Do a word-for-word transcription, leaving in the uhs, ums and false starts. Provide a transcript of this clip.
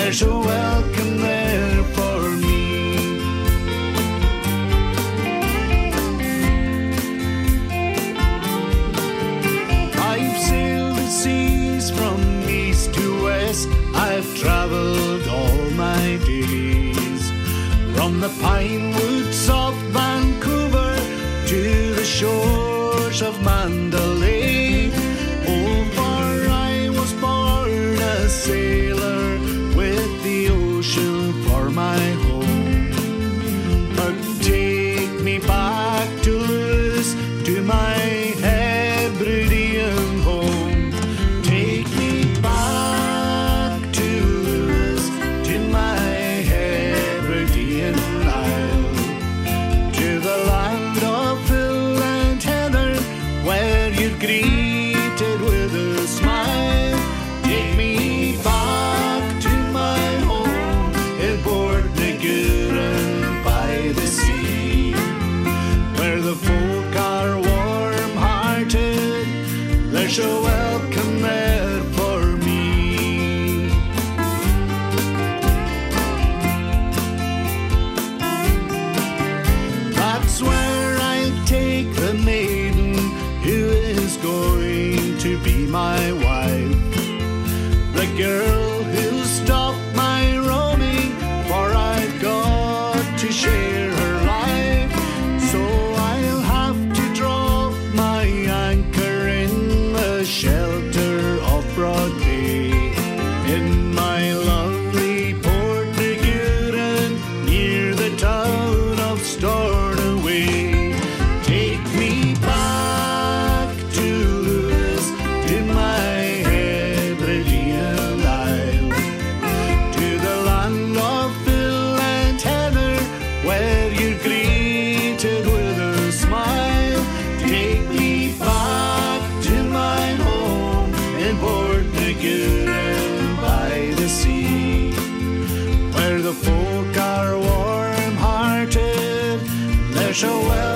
there's a welcome there for me. I've sailed the seas from east to west, I've travelled all my days, from the pine woods of Vancouver to the shores of Mandalay. Oh, for I was born a sailor with the ocean for my home. But take me back to Lewis, to my Hebridean home. Take me back to Lewis, to my Hebridean isle, to the land of Phil and Heather, where you're greeted with a smile. Take me back to my home in Port Naguran by the sea, where the folk are warm-hearted, there's a welcome there for me. That's where I take the maiden who is going to be my wife, the girl who'll stop my roaming, for I've got to share her life. So I'll have to drop my anchor in the shelter of Broad Bay, in my lovely Port Naguran, near the town of Stornoway. Take me back to Lewis, to my Hebridean isle, to the land of Phil and Heather, where you're greeted with a smile. Take me back to my home in Port Naguran by the sea, where the folk are warm-hearted, there's a well